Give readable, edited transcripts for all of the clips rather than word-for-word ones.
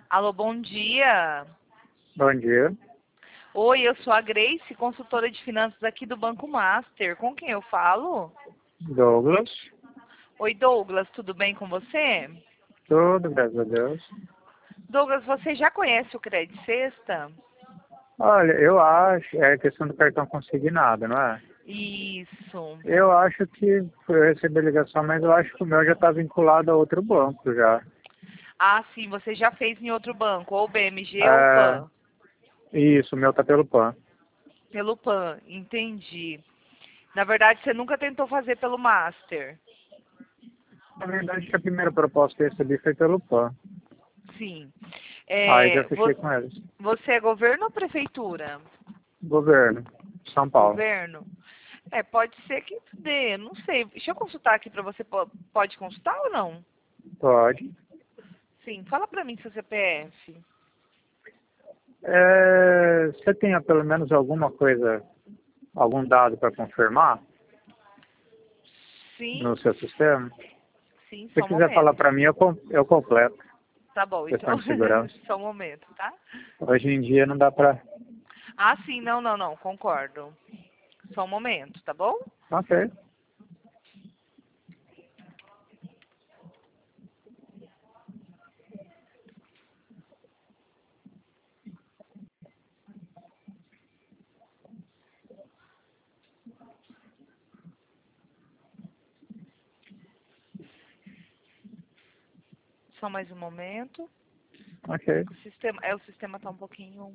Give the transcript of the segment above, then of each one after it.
Alô, bom dia. Bom dia. Oi, eu sou a Grace, consultora de finanças aqui do Banco Master. Com quem eu falo? Douglas. Oi, Douglas, tudo bem com você? Tudo, graças a Deus. Douglas, você já conhece o Crédito Sexta? Olha, eu acho, é questão do cartão consignado, não é? Isso. Eu acho que eu recebi a ligação, mas eu acho que o meu já está vinculado a outro banco já. Ah, sim, você já fez em outro banco, ou BMG ou É, PAN. isso, o meu tá pelo PAN. Pelo PAN, entendi. Na verdade, você nunca tentou fazer pelo Master. Na verdade, a primeira proposta que eu recebi foi pelo PAN. Sim. Aí já É, fechei com eles. você é governo ou prefeitura? Governo, São Paulo. Governo? É, pode ser que dê, não sei. Deixa eu consultar aqui para você. Pode consultar ou não? Pode. Sim, fala para mim seu CPF. Você tem pelo menos alguma coisa, algum dado para confirmar Sim, no seu sistema? sim, Se só um quiser falar momento. para mim, eu completo. Tá bom, então. Questão de segurança. Só um momento, tá? Hoje em dia não dá pra... Ah, sim, não, concordo. Só um momento, tá bom? Ok. Só mais um momento. Ok. O sistema tá um pouquinho.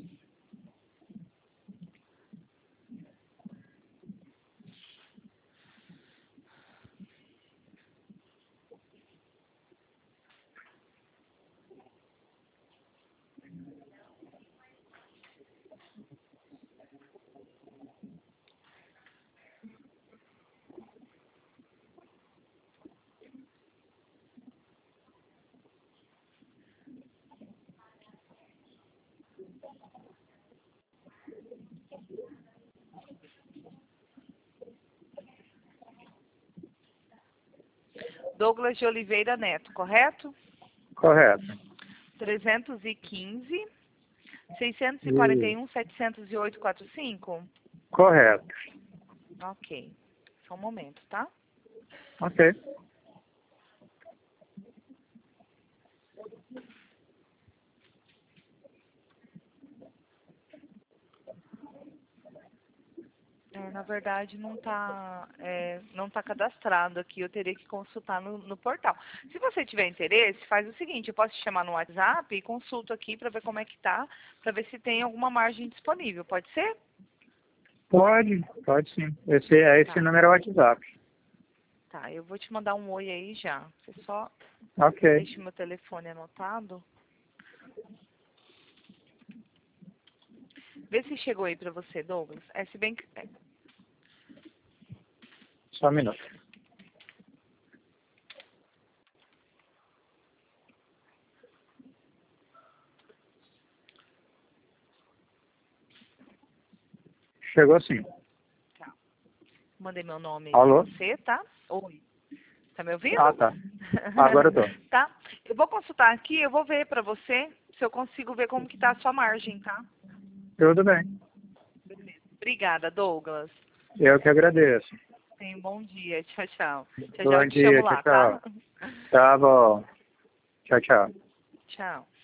Douglas de Oliveira Neto, correto? Correto. 315 E... 641 708 45? Correto. Ok. Só um momento, tá? Ok. Na verdade, não tá cadastrado aqui. Eu teria que consultar no portal. Se você tiver interesse, faz o seguinte: eu posso te chamar no WhatsApp e consulto aqui para ver como é que tá, para ver se tem alguma margem disponível. Pode ser? Pode sim. Esse Tá, número é o WhatsApp. tá. Eu vou te mandar um oi aí já. Você só Ok. deixa o meu telefone anotado. Vê se chegou aí para você, Douglas. Se bem que Só um minuto. Chegou sim. tá. Mandei meu nome aí para Alô? você, tá? Oi. Tá me Ah, ouvindo? tá. Agora eu tô. Tá? Eu vou consultar aqui, eu vou ver pra você se eu consigo ver como que tá a sua margem, tá? Tudo bem. Obrigada, Douglas. Eu que agradeço. Tenha um bom dia. Tchau, tchau. Já já eu Bom te chamo dia. Tchau, lá, tá? tchau. Tá bom. Tchau, tchau. Tchau.